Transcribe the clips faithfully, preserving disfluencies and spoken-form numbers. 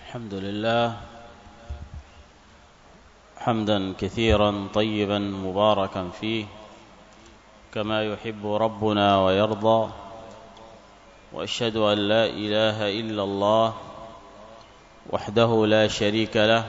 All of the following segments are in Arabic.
الحمد لله حمدا كثيرا طيبا مباركا فيه كما يحب ربنا ويرضى، وأشهد أن لا إله إلا الله وحده لا شريك له،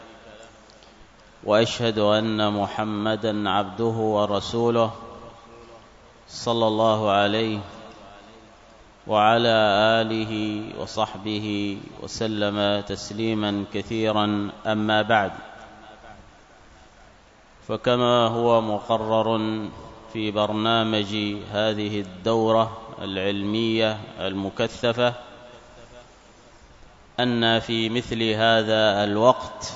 وأشهد أن محمدا عبده ورسوله صلى الله عليه وعلى آله وصحبه وسلم تسليما كثيرا. أما بعد، فكما هو مقرر في برنامج هذه الدورة العلمية المكثفة أن في مثل هذا الوقت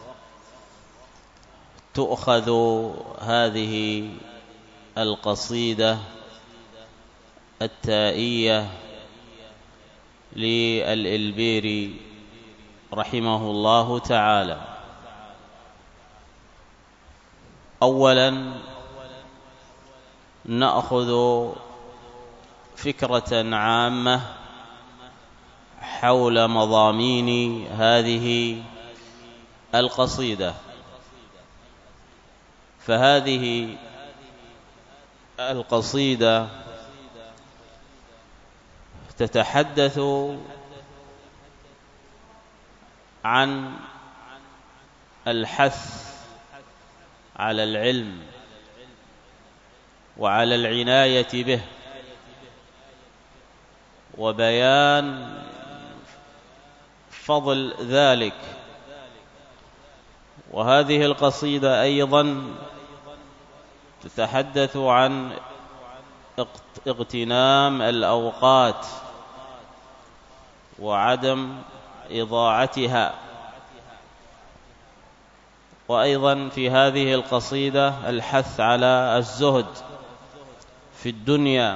تؤخذ هذه القصيدة التائية للإلبيري رحمه الله تعالى. أولا نأخذ فكرة عامة حول مضامين هذه القصيدة. فهذه القصيدة تتحدث عن الحث على العلم وعلى العناية به، وبيان فضل ذلك. وهذه القصيدة أيضا تتحدث عن اغتنام الأوقات وعدم إضاعتها. وأيضا في هذه القصيدة الحث على الزهد في الدنيا،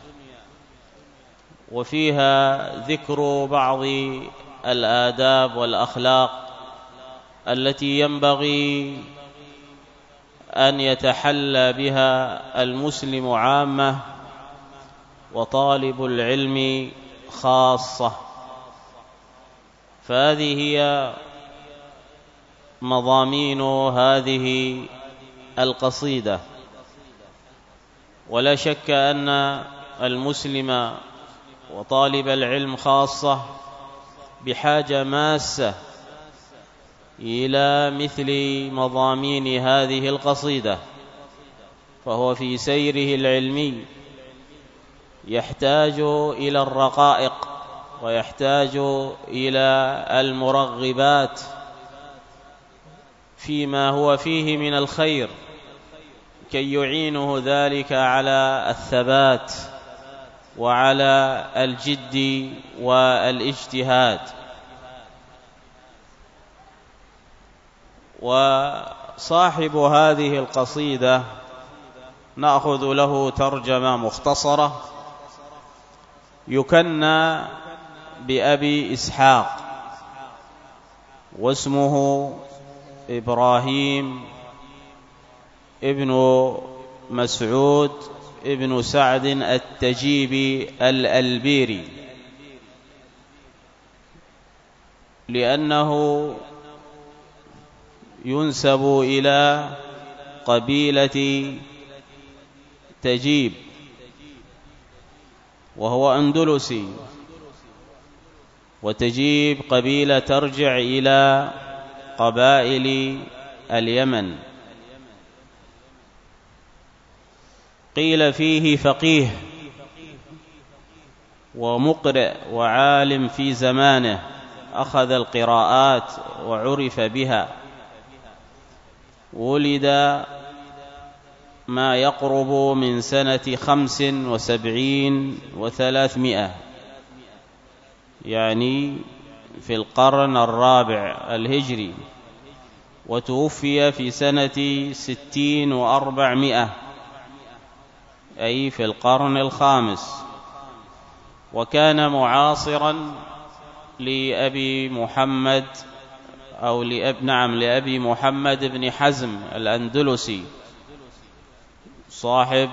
وفيها ذكر بعض الآداب والأخلاق التي ينبغي أن يتحلى بها المسلم عامة وطالب العلم خاصة. فهذه هي مضامين هذه القصيدة. ولا شك أن المسلم وطالب العلم خاصة بحاجة ماسة إلى مثل مضامين هذه القصيدة، فهو في سيره العلمي يحتاج إلى الرقائق ويحتاج إلى المرغبات فيما هو فيه من الخير كي يعينه ذلك على الثبات وعلى الجد والاجتهاد. وصاحب هذه القصيدة نأخذ له ترجمة مختصرة، يكنى بأبي إسحاق، واسمه إبراهيم ابن مسعود ابن سعد التجيبي الألبيري، لأنه ينسب إلى قبيلة تجيب، وهو أندلسي، وتجيب قبيلة ترجع إلى قبائل اليمن. قيل فيه فقيه ومقرئ وعالم في زمانه، أخذ القراءات وعرف بها. ولد ما يقرب من سنة خمس وسبعين وثلاثمائة، يعني في القرن الرابع الهجري، وتوفي في سنة ستين وأربعمائة، أي في القرن الخامس. وكان معاصرا لأبي محمد أو لأب نعم لأبي محمد بن حزم الأندلسي، صاحب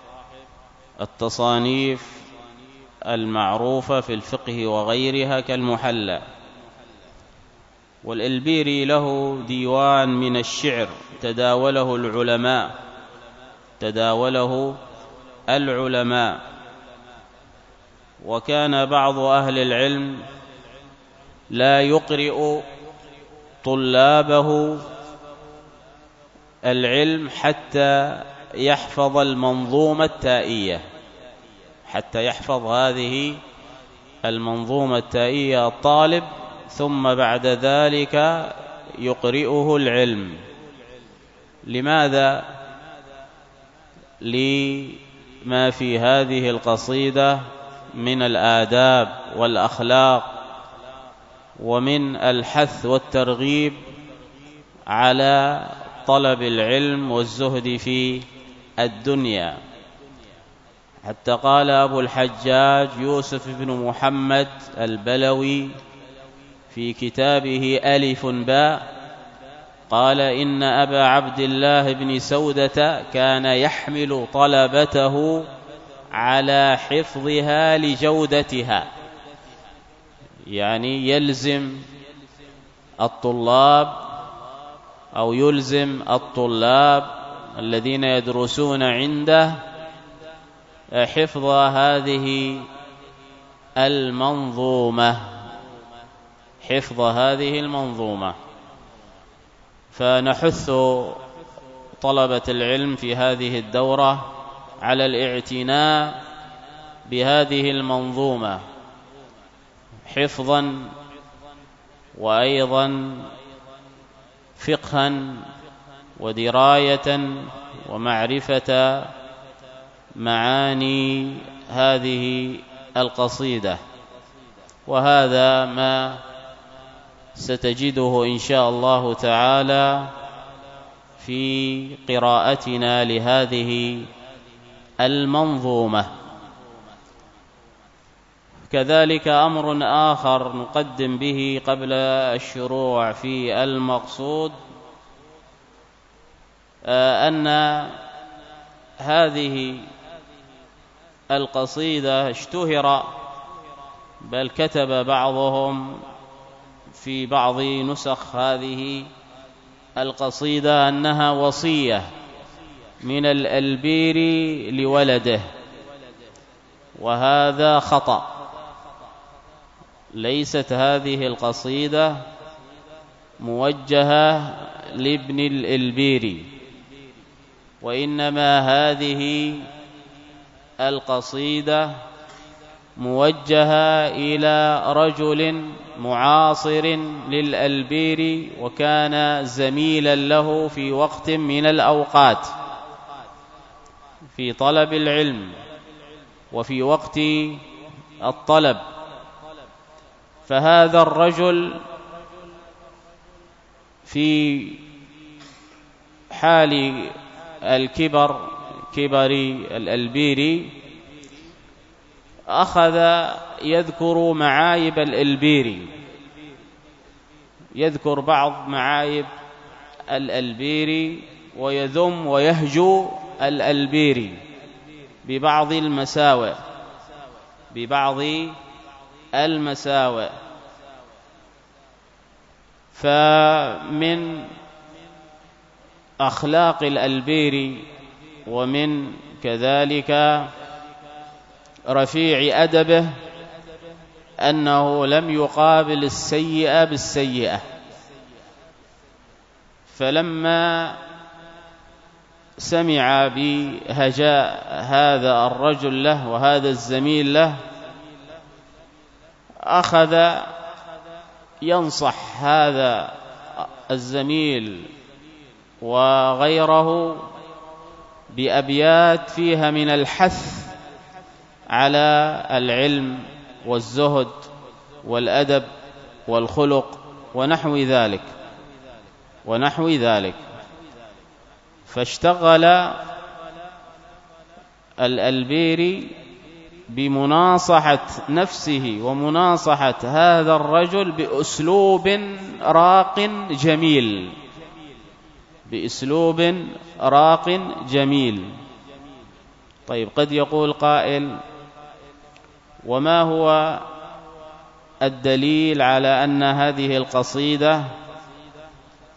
التصانيف المعروفة في الفقه وغيرها كالمحلى. والإلبيري له ديوان من الشعر تداوله العلماء تداوله العلماء وكان بعض أهل العلم لا يقرئ طلابه العلم حتى يحفظ المنظومة التائية حتى يحفظ هذه المنظومة التائية الطالب، ثم بعد ذلك يقرئه العلم. لماذا؟ لما في هذه القصيدة من الآداب والأخلاق ومن الحث والترغيب على طلب العلم والزهد في الدنيا. حتى قال أبو الحجاج يوسف بن محمد البلوي في كتابه ألف باء قال: إن أبا عبد الله بن سودة كان يحمل طلبته على حفظها لجودتها، يعني يلزم الطلاب أو يلزم الطلاب الذين يدرسون عنده حفظ هذه المنظومة حفظ هذه المنظومة فنحث طلبة العلم في هذه الدورة على الاعتناء بهذه المنظومة حفظا وأيضا فقها ودراية ومعرفة معاني هذه القصيدة. وهذا ما ستجده إن شاء الله تعالى في قراءتنا لهذه المنظومة. كذلك أمر آخر نقدم به قبل الشروع في المقصود أن هذه القصيدة اشتهر، بل كتب بعضهم في بعض نسخ هذه القصيدة أنها وصية من الألبيري لولده، وهذا خطأ. ليست هذه القصيدة موجهة لابن الألبيري، وإنما هذه القصيدة موجهة إلى رجل معاصر للألبيري وكان زميلا له في وقت من الأوقات في طلب العلم وفي وقت الطلب. فهذا الرجل في حال الكبر كبر الألبيري أخذ يذكر معايب الألبيري، يذكر بعض معايب الألبيري ويذم ويهجو الألبيري ببعض المساوئ ببعض المساوئ فمن أخلاق الألبيري ومن كذلك رفيع أدبه أنه لم يقابل السيئة بالسيئة. فلما سمع بهجاء هذا الرجل له وهذا الزميل له أخذ ينصح هذا الزميل وغيره بأبيات فيها من الحث على العلم والزهد والأدب والخلق ونحو ذلك ونحو ذلك فاشتغل الألبيري بمناصحة نفسه ومناصحة هذا الرجل بأسلوب راق جميل بأسلوب راق جميل. طيب، قد يقول قائل: وما هو الدليل على أن هذه القصيدة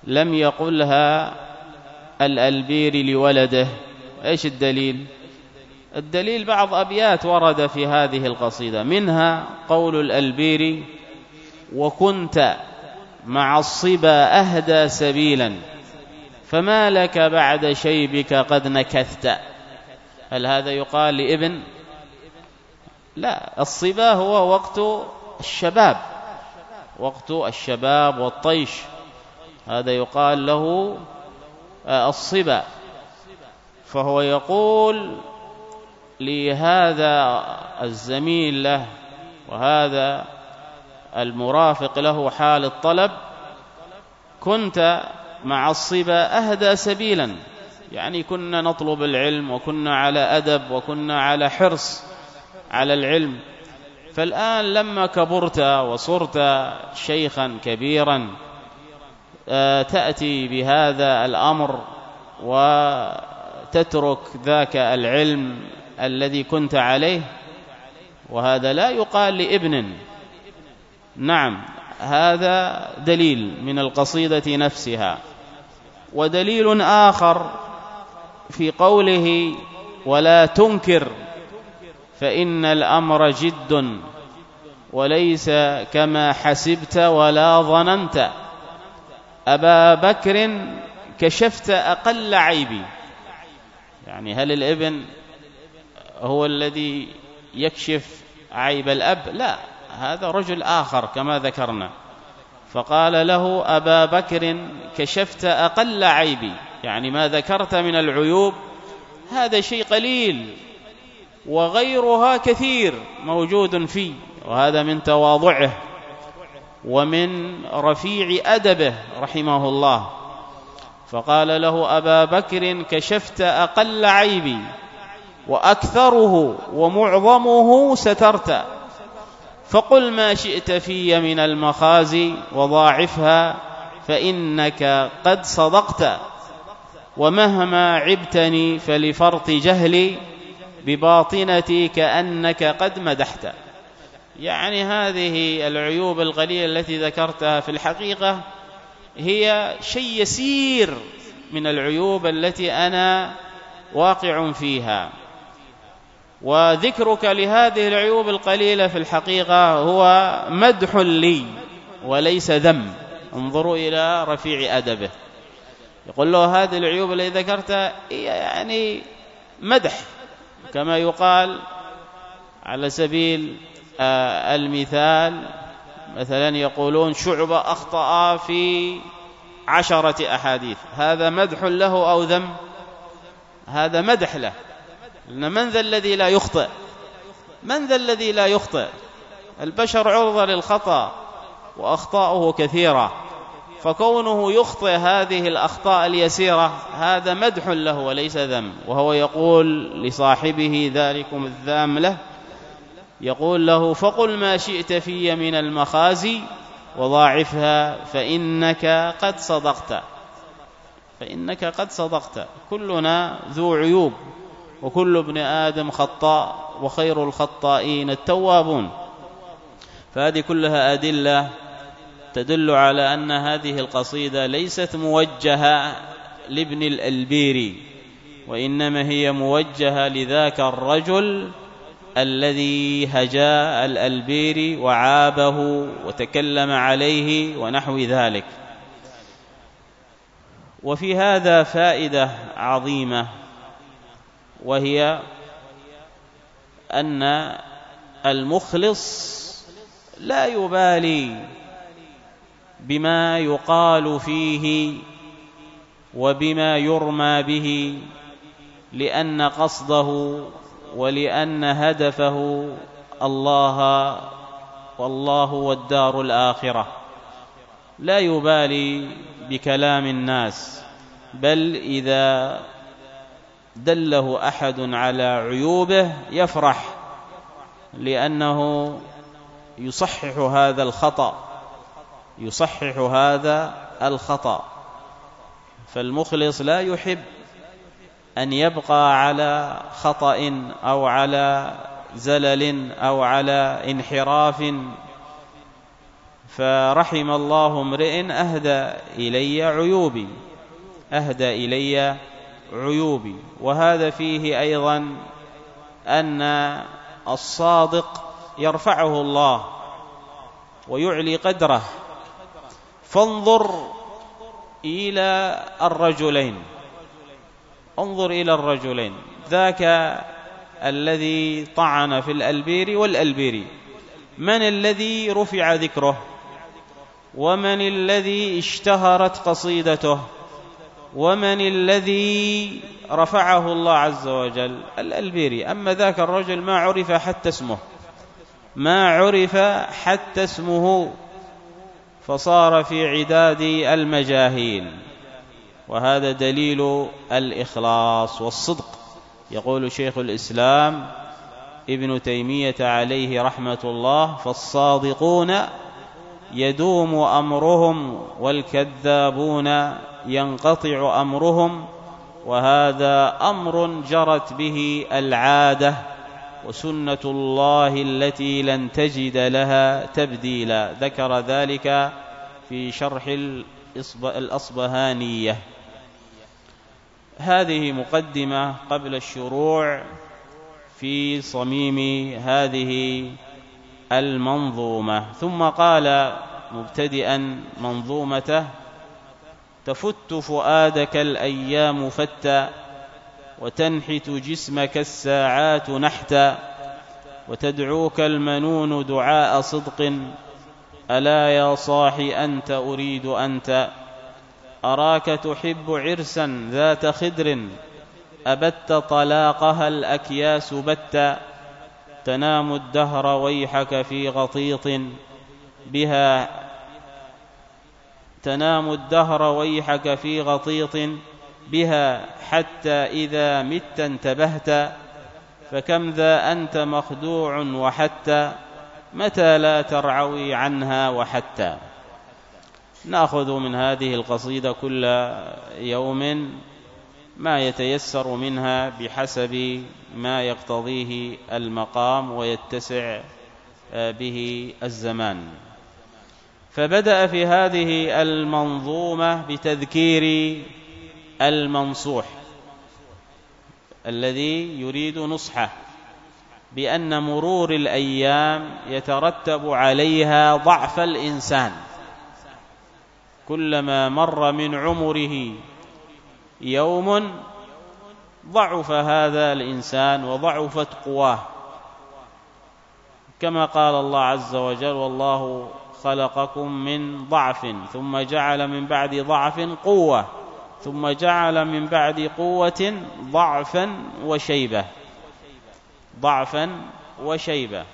لم يقلها الألبيري لولده. إيش الدليل؟ الدليل بعض أبيات ورد في هذه القصيدة، منها قول الألبيري: وكنت مع الصبا أهدى سبيلا فما لك بعد شيبك قد نكثت. هل هذا يقال لابن؟ لا، الصبا هو وقت الشباب، وقت الشباب والطيش، هذا يقال له الصبا. فهو يقول لهذا الزميل له وهذا المرافق له حال الطلب: كنت مع الصبا أهدى سبيلا، يعني كنا نطلب العلم وكنا على أدب وكنا على حرص على العلم، فالآن لما كبرت وصرت شيخا كبيرا تأتي بهذا الأمر وتترك ذاك العلم الذي كنت عليه، وهذا لا يقال لابن. نعم، هذا دليل من القصيدة نفسها. ودليل آخر في قوله: ولا تنكر فإن الأمر جد وليس كما حسبت ولا ظننت، أبا بكر كشفت أقل عيبي. يعني هل الابن هو الذي يكشف عيب الأب؟ لا، هذا رجل آخر كما ذكرنا. فقال له: أبا بكر كشفت أقل عيبي، يعني ما ذكرت من العيوب هذا شيء قليل وغيرها كثير موجود فيه. وهذا من تواضعه ومن رفيع أدبه رحمه الله. فقال له: أبا بكر كشفت أقل عيبي وأكثره ومعظمه سترت، فقل ما شئت في من المخازي وضاعفها فإنك قد صدقت، ومهما عبتني فلفرط جهلي بباطنتي كأنك قد مدحت. يعني هذه العيوب القليلة التي ذكرتها في الحقيقة هي شيء يسير من العيوب التي أنا واقع فيها، وذكرك لهذه العيوب القليلة في الحقيقة هو مدح لي وليس ذم. انظروا إلى رفيع أدبه، يقول له هذه العيوب التي ذكرتها هي يعني مدح، كما يقال على سبيل المثال مثلا يقولون شعبة أخطأ في عشرة أحاديث، هذا مدح له أو ذم؟ هذا مدح له، لأن من ذا الذي لا يخطئ؟ من ذا الذي لا يخطئ؟ البشر عرضة للخطأ وأخطاؤه كثيرة، فكونه يخطئ هذه الأخطاء اليسيرة هذا مدح له وليس ذم. وهو يقول لصاحبه ذلكم الذام له، يقول له: فقل ما شئت في من المخازي وضاعفها فإنك قد صدقت. فإنك قد صدقت. كلنا ذو عيوب وكل ابن آدم خطاء وخير الخطائين التوابون. فهذه كلها أدلة تدل على أن هذه القصيدة ليست موجهة لابن الألبيري، وإنما هي موجهة لذاك الرجل الذي هجا الألبيري وعابه وتكلم عليه ونحو ذلك. وفي هذا فائدة عظيمة، وهي أن المخلص لا يبالي بما يقال فيه وبما يرمى به، لأن قصده ولأن هدفه الله والله والدار الآخرة. لا يبالي بكلام الناس، بل إذا دله أحد على عيوبه يفرح، لأنه يصحح هذا الخطأ يصحح هذا الخطأ. فالمخلص لا يحب أن يبقى على خطأ أو على زلل أو على انحراف فرحم الله امرئ أهدى إلي عيوبي أهدى إلي عيوبي. وهذا فيه أيضا أن الصادق يرفعه الله ويعلي قدره. فانظر إلى الرجلين انظر إلى الرجلين ذاك الذي طعن في الألبير والألبيري، من الذي رفع ذكره؟ ومن الذي اشتهرت قصيدته؟ ومن الذي رفعه الله عز وجل؟ الألبيري. أما ذاك الرجل ما عرف حتى اسمه ما عرف حتى اسمه فصار في عداد المجاهيل. وهذا دليل الإخلاص والصدق. يقول شيخ الإسلام ابن تيمية عليه رحمة الله: فالصادقون يدوم أمرهم والكذابون ينقطع أمرهم، وهذا أمر جرت به العادة وسنة الله التي لن تجد لها تبديلا. ذكر ذلك في شرح الأصبهانية. هذه مقدمة قبل الشروع في صميم هذه المنظومة. ثم قال مبتدئا منظومته: تفت فؤادك الأيام فتا، وتنحت جسمك الساعات نحتا، وتدعوك المنون دعاء صدق، ألا يا صاحي أنت أريد أنت، أراك تحب عرسا ذات خدر، أبت طلاقها الأكياس بتا، تنام الدهر ويحك في غطيط بها تنام الدهر ويحك في غطيط بها، حتى إذا مت انتبهت، فكم ذا أنت مخدوع وحتى، متى لا ترعوي عنها وحتى. نأخذ من هذه القصيدة كل يوم ما يتيسر منها بحسب ما يقتضيه المقام ويتسع به الزمان. فبدأ في هذه المنظومة بتذكير المنصوح الذي يريد نصحه بأن مرور الأيام يترتب عليها ضعف الإنسان. كلما مر من عمره يوم ضعف هذا الإنسان وضعفت قواه، كما قال الله عز وجل: والله خلقكم من ضعف ثم جعل من بعد ضعف قوة ثم جعل من بعد قوة ضعفا وشيبة ضعفا وشيبة.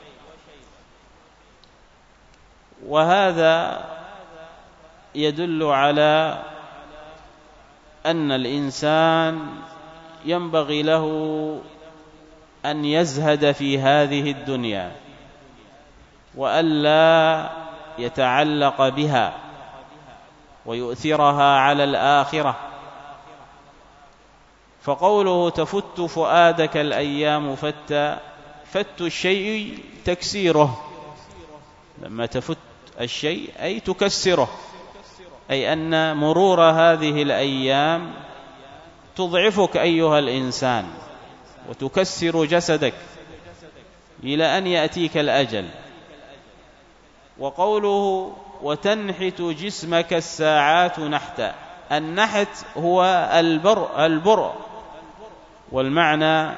وهذا يدل على أن الإنسان ينبغي له أن يزهد في هذه الدنيا وألا يتعلق بها ويؤثرها على الآخرة. فقوله تفت فؤادك الأيام فتا، فت الشيء تكسيره، لما تفت الشيء أي تكسره، أي أن مرور هذه الأيام تضعفك أيها الإنسان وتكسر جسدك إلى أن يأتيك الأجل. وقوله وتنحت جسمك الساعات نحتا، النحت هو البرء البرء والمعنى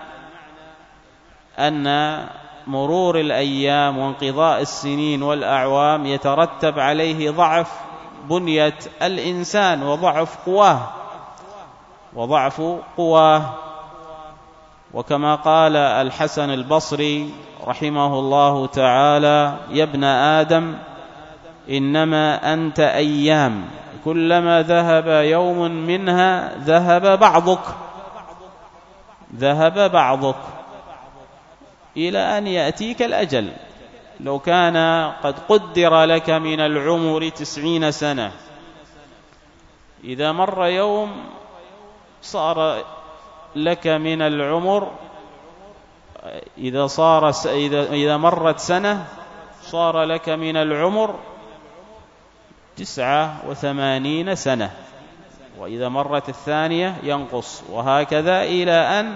أن مرور الأيام وانقضاء السنين والأعوام يترتب عليه ضعف بنية الإنسان وضعف قواه وضعف قواه. وكما قال الحسن البصري رحمه الله تعالى: يا ابن آدم إنما أنت أيام، كلما ذهب يوم منها ذهب بعضك ذهب بعضك إلى أن يأتيك الأجل. لو كان قد قدر لك من العمر تسعين سنة، إذا مر يوم صار لك من العمر، إذا صار إذا إذا مرت سنة صار لك من العمر تسعة وثمانين سنة، وإذا مرت الثانية ينقص، وهكذا إلى أن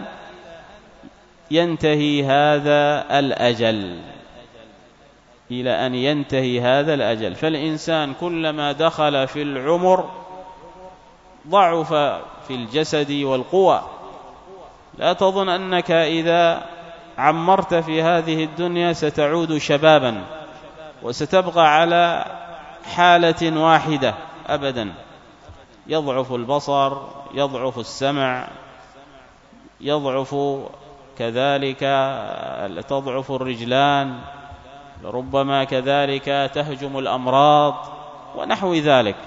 ينتهي هذا الأجل، إلى أن ينتهي هذا الأجل. فالإنسان كلما دخل في العمر ضعف في الجسد والقوى. لا تظن أنك إذا عمرت في هذه الدنيا ستعود شبابا وستبقى على حالة واحدة أبدا. يضعف البصر، يضعف السمع، يضعف كذلك تضعف الرجلان، ربما كذلك تهجم الأمراض ونحو ذلك.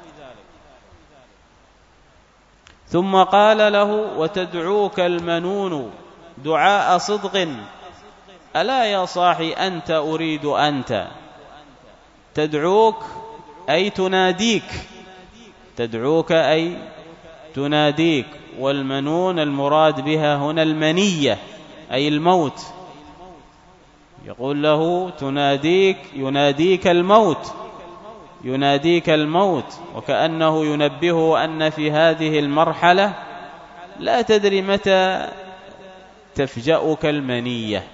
ثم قال له: وتدعوك المنون دعاء صدق، ألا يا صاحي أنت أريد أنت. تدعوك أي تناديك، تدعوك أي تناديك، والمنون المراد بها هنا المنية أي الموت. يقول له: تناديك، يناديك الموت، يناديك الموت، وكأنه ينبهه أن في هذه المرحلة لا تدري متى تفجأك المنية،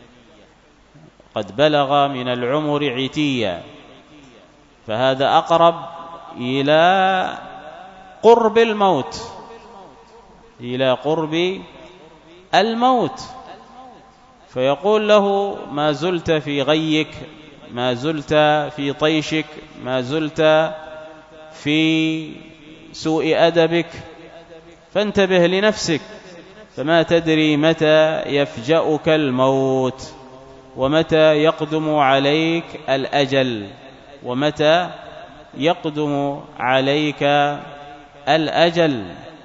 قد بلغ من العمر عتيا، فهذا أقرب إلى قرب الموت، إلى قرب الموت. فيقول له: ما زلت في غيك، ما زلت في طيشك، ما زلت في سوء أدبك، فانتبه لنفسك، فما تدري متى يفجأك الموت، ومتى يقدم عليك الأجل، ومتى يقدم عليك الأجل.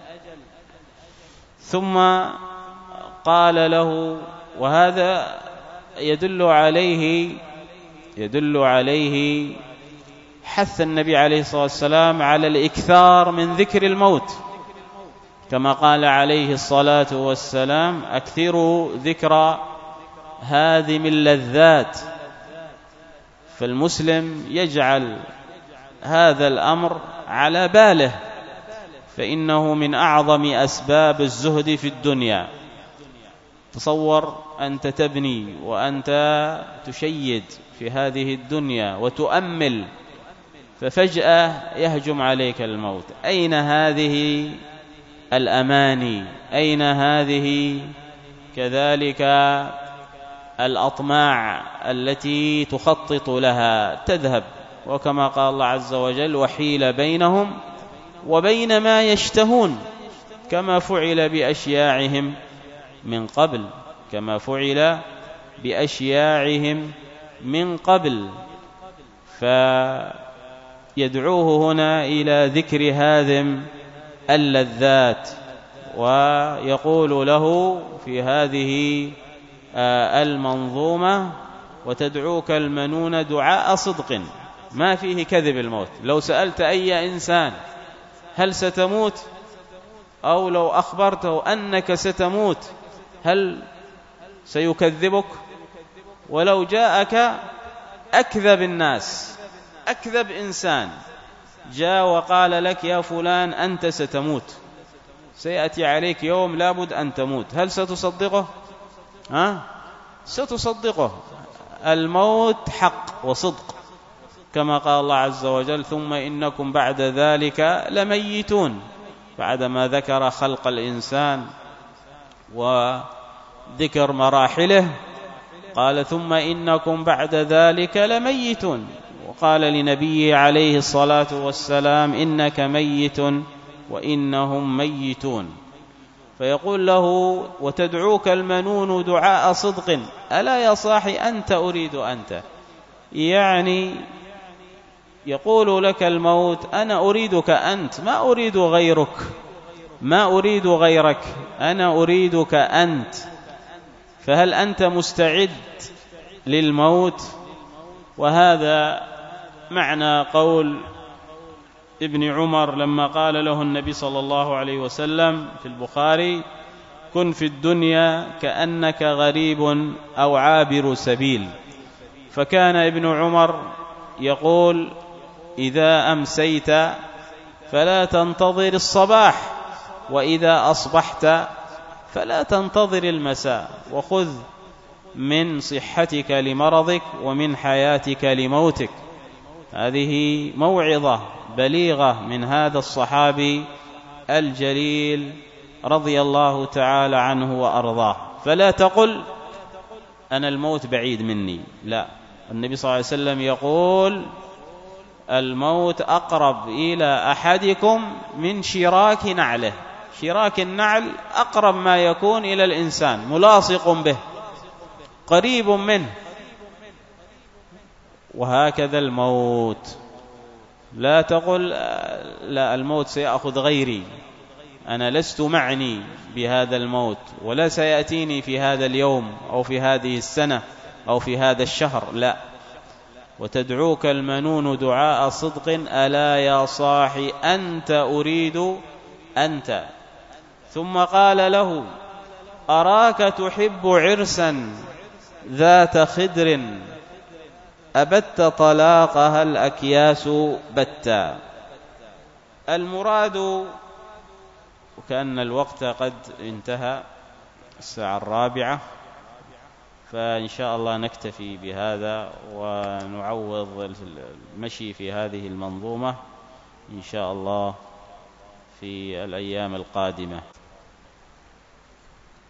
ثم قال له، وهذا يدل عليه يدل عليه حث النبي عليه الصلاة والسلام على الإكثار من ذكر الموت، كما قال عليه الصلاة والسلام: أكثروا ذكر هادم اللذات. فالمسلم يجعل هذا الأمر على باله، فإنه من أعظم أسباب الزهد في الدنيا. تصور أنت تبني وأنت تشيد في هذه الدنيا وتؤمل، ففجأة يهجم عليك الموت. أين هذه الأماني؟ أين هذه كذلك الأطماع التي تخطط لها؟ تذهب. وكما قال الله عز وجل: وحيل بينهم وبين ما يشتهون، كما فعل بأشياعهم من قبل، كما فعل بأشياعهم من قبل. فيدعوه هنا إلى ذكر هادم اللذات، ويقول له في هذه المنظومة: وتدعوك المنون دعاء صدق، ما فيه كذب الموت. لو سألت أي إنسان هل ستموت، أو لو أخبرته أنك ستموت، هل سيكذبك؟ ولو جاءك أكذب الناس، أكذب إنسان جاء وقال لك: يا فلان أنت ستموت، سيأتي عليك يوم لابد أن تموت، هل ستصدقه؟ ها؟ ستصدقه. الموت حق وصدق، كما قال الله عز وجل: ثم إنكم بعد ذلك لميتون. بعدما ذكر خلق الإنسان وذكر مراحله قال: ثم إنكم بعد ذلك لميتون. وقال لنبيه عليه الصلاة والسلام: إنك ميت وإنهم ميتون. فيقول له: وتدعوك المنون دعاء صدق، ألا يا صاحي أنت أريد أنت. يعني يقول لك الموت: أنا أريدك أنت، ما أريد غيرك، ما أريد غيرك، أنا أريدك أنت. فهل أنت مستعد للموت؟ وهذا معنى قول ابن عمر لما قال له النبي صلى الله عليه وسلم في البخاري: كن في الدنيا كأنك غريب أو عابر سبيل. فكان ابن عمر يقول: إذا أمسيت فلا تنتظر الصباح، وإذا أصبحت فلا تنتظر المساء، وخذ من صحتك لمرضك ومن حياتك لموتك. هذه موعظة بليغة من هذا الصحابي الجليل رضي الله تعالى عنه وأرضاه. فلا تقل أنا الموت بعيد مني، لا، النبي صلى الله عليه وسلم يقول الموت أقرب إلى أحدكم من شراك نعله. شراك النعل أقرب ما يكون إلى الإنسان، ملاصق به، قريب منه. وهكذا الموت، لا تقل لا الموت سيأخذ غيري، أنا لست معني بهذا الموت، ولا سيأتيني في هذا اليوم أو في هذه السنة أو في هذا الشهر، لا. وتدعوك المنون دعاء صدق ألا يا صاحي أنت أريد أنت. ثم قال له أراك تحب عرسا ذات خدر أبت طلاقها الأكياس بتا. المراد، وكأن الوقت قد انتهى، الساعة الرابعة، فإن شاء الله نكتفي بهذا ونعوض المشي في هذه المنظومة إن شاء الله في الأيام القادمة.